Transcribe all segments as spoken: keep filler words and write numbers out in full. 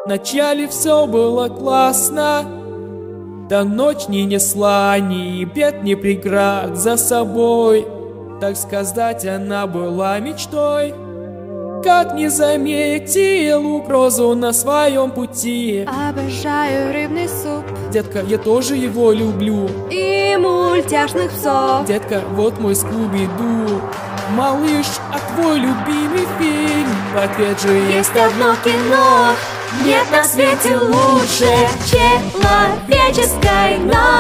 Вначале все было классно, да ночь не несла ни бед, ни преград за собой. Так сказать, она была мечтой. Как не заметил угрозу на своем пути. Обожаю рыбный суп, Детка, я тоже его люблю. и мультяшных псов. Детка, вот мой Скуби-Ду. Малыш, а твой любимый фильм? В ответ же есть одно кино. Нет на свете лучше человеческой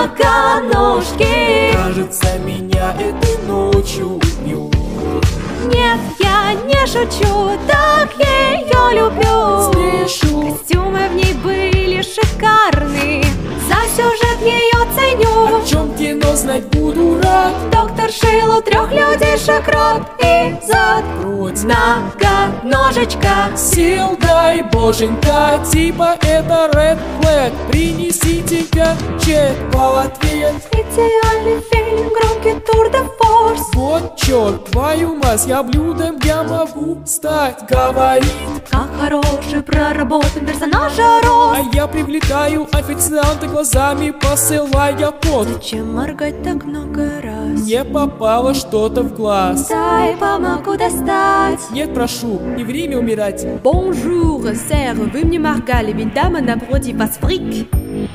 многоножки. Кажется, меня этой ночью убьют. Нет, я не шучу, так ее люблю. Слышу, Костюмы в ней были шикарные, за сюжет ее ценю. о чем кино знать буду рад. Доктор Шейл у трех людишек рот и зад. Бродь, Многоножечка. сил дай, боженька, типа это Red Flag. Принесите гаджет в ответ. Идеальный фильм, громкий тур де форс. Вот черт, твою мать, я блюдом я могу стать, говорит. Как хороший проработан персонажа А рост. я привлекаю официанта глазами, посылая код. Зачем моргать так много раз? Мне попало что-то в глаз. Дай помогу достать. Нет, прошу, не время умирать. Bonjour, сэр, вы мне моргали, ведь дама напротив вас фрик.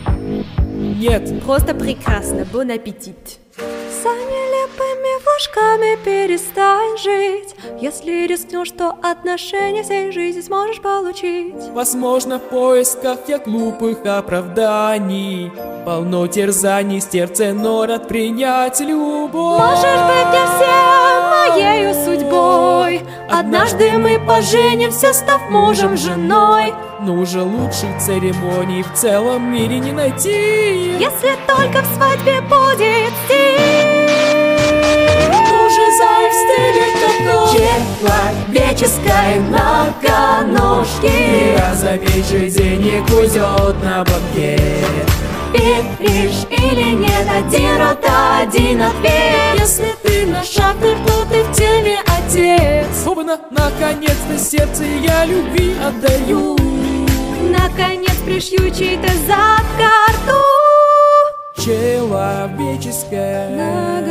Нет, Просто прекрасно, бон аппетит. За нелепыми флажками перестань жить. Если рискнешь, то отношения всей жизни сможешь получить. возможно, в поисках я глупых оправданий. Полно терзаний, сердце норот принять любовь. Можешь быть не всем моею судьбой. Однажды мы поженимся, став мужем, женой. Но уже лучших церемоний в целом мире не найти. Если только в свадьбе будет стиль. Уже заяц в стиле какой Человеческой многоножки. разобей же денег уйдет на банкет. Веришь или нет, один рот, один ответ. Если ты на шахтах, то ты в теме отец. Собственно, наконец-то сердце я любви отдаю. Наконец пришью чей-то зад карту. Человеческая